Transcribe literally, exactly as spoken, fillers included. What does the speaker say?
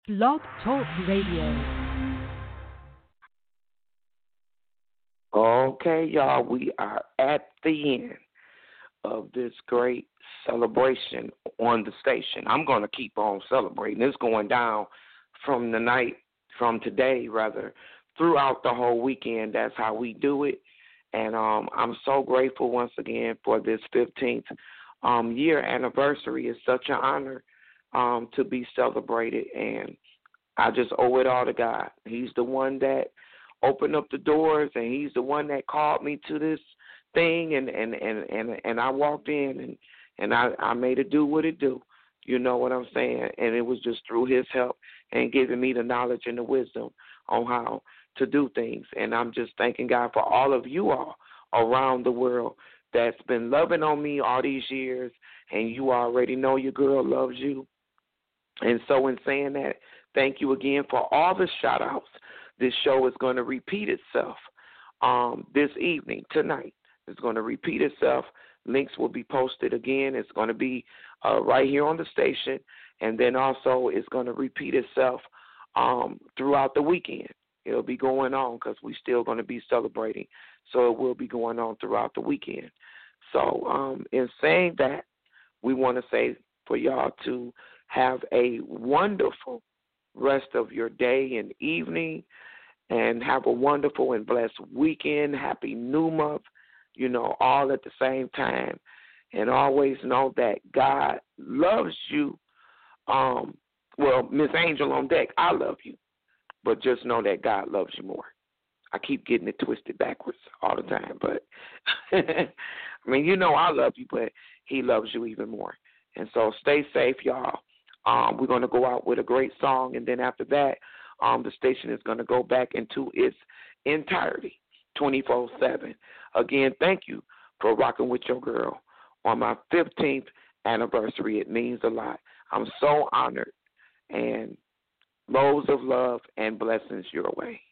Blog Talk Radio. Okay, y'all, we are at the end of this great celebration on the station. I'm going to keep on celebrating. It's going down from the night, from today, rather, throughout the whole weekend. That's how we do it. And um, I'm so grateful once again for this fifteenth um, year anniversary. It's such an honor um, to be celebrated. And I just owe it all to God. He's the one that opened up the doors, and he's the one that called me to this thing, and, and, and, and, and I walked in, and, and I, I made it do what it do. You know what I'm saying? And it was just through his help and giving me the knowledge and the wisdom on how to do things. And I'm just thanking God for all of you all around the world that's been loving on me all these years, and you already know your girl loves you. And so in saying that, thank you again for all the shout-outs. This show is going to repeat itself um, this evening, tonight. It's going to repeat itself. Links will be posted again. It's going to be uh, right here on the station. And then also it's going to repeat itself um, throughout the weekend. It'll be going on because we're still going to be celebrating. So it will be going on throughout the weekend. So um, in saying that, we want to say for y'all to have a wonderful rest of your day and evening, and have a wonderful and blessed weekend. Happy New Month, you know, all at the same time. And always know that God loves you. Um, well, Miss Angel on deck, I love you. But just know that God loves you more. I keep getting it twisted backwards all the time. But, I mean, you know I love you, but he loves you even more. And so stay safe, y'all. Um, we're going to go out with a great song, and then after that, um, the station is going to go back into its entirety, twenty-four seven. Again, thank you for rocking with your girl on my fifteenth anniversary. It means a lot. I'm so honored, and loads of love and blessings your way.